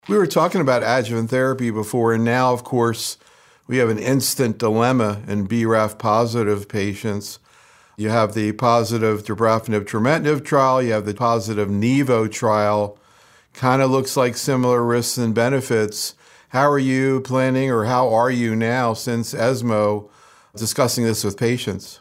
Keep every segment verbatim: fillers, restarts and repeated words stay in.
We were talking about adjuvant therapy before, and now, of course, we have an instant dilemma in B R A F positive patients. You have the positive dabrafenib trametinib trial, you have the positive Nivo trial. Kind of looks like similar risks and benefits. How are you planning, or how are you now since ESMO, discussing this with patients?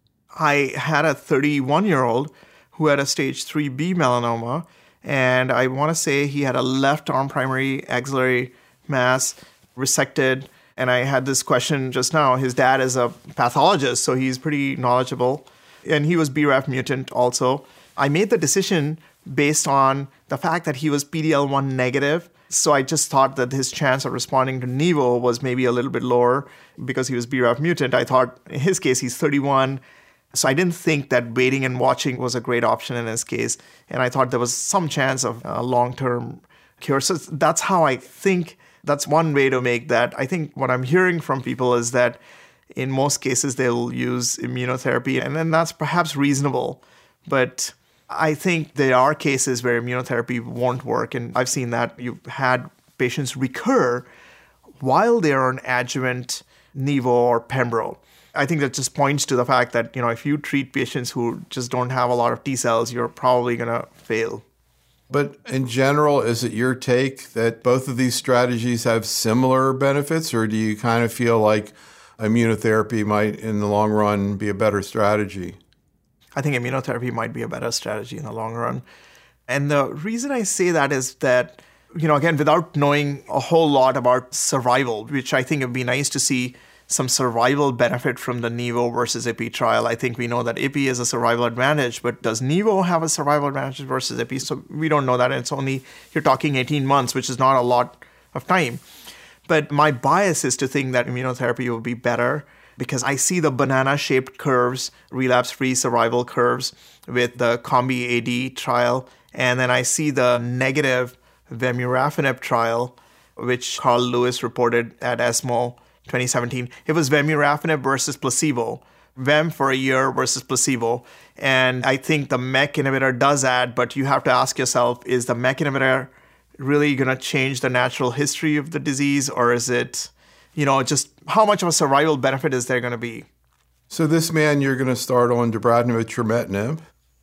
I had a thirty-one-year-old who had a stage three B melanoma, and I want to say he had a left arm primary axillary mass resected. And I had this question just now. His dad is a pathologist, so he's pretty knowledgeable. And he was B R A F mutant also. I made the decision based on the fact that he was P D L one negative. So I just thought that his chance of responding to Nivo was maybe a little bit lower because he was B R A F mutant. I thought in his case, he's thirty-one. So I didn't think that waiting and watching was a great option in his case. And I thought there was some chance of a long-term cure. So that's how I think, that's one way to make that. I think what I'm hearing from people is that in most cases, they'll use immunotherapy, and then that's perhaps reasonable. But I think there are cases where immunotherapy won't work. And I've seen that you've had patients recur while they're on adjuvant Nivo or Pembro. I think that just points to the fact that, you know, if you treat patients who just don't have a lot of T cells, you're probably going to fail. But in general, is it your take that both of these strategies have similar benefits, or do you kind of feel like immunotherapy might, in the long run, be a better strategy? I think immunotherapy might be a better strategy in the long run. And the reason I say that is that, you know, again, without knowing a whole lot about survival, which I think would be nice to see some survival benefit from the Nivo versus Ipi trial. I think we know that Ipi is a survival advantage, but does Nivo have a survival advantage versus Ipi? So we don't know that. And it's only, you're talking eighteen months, which is not a lot of time. But my bias is to think that immunotherapy will be better because I see the banana-shaped curves, relapse-free survival curves with the Combi A D trial. And then I see the negative vemurafenib trial, which Carl Lewis reported at ESMO twenty seventeen. It was vemurafenib versus placebo, Vem for a year versus placebo. And I think the M E K inhibitor does add, but you have to ask yourself, is the M E K inhibitor really going to change the natural history of the disease, or is it, you know, just how much of a survival benefit is there going to be? So this man, you're going to start on dabrafenib trametinib.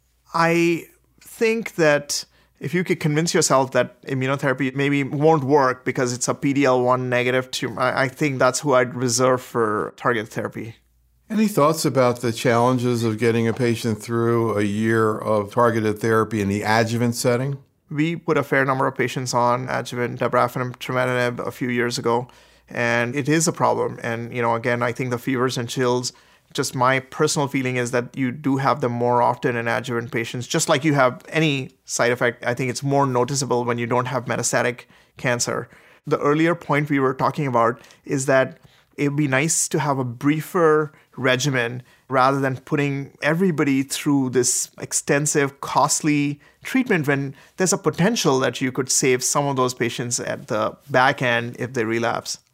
I think that if you could convince yourself that immunotherapy maybe won't work because it's a P D L one negative tumor, I think that's who I'd reserve for targeted therapy. Any thoughts about the challenges of getting a patient through a year of targeted therapy in the adjuvant setting? We put a fair number of patients on adjuvant dabrafenib trametinib a few years ago, and it is a problem. And, you know, again, I think the fevers and chills, just my personal feeling is that you do have them more often in adjuvant patients. Just like you have any side effect, I think it's more noticeable when you don't have metastatic cancer. The earlier point we were talking about is that it would be nice to have a briefer regimen rather than putting everybody through this extensive, costly treatment when there's a potential that you could save some of those patients at the back end if they relapse.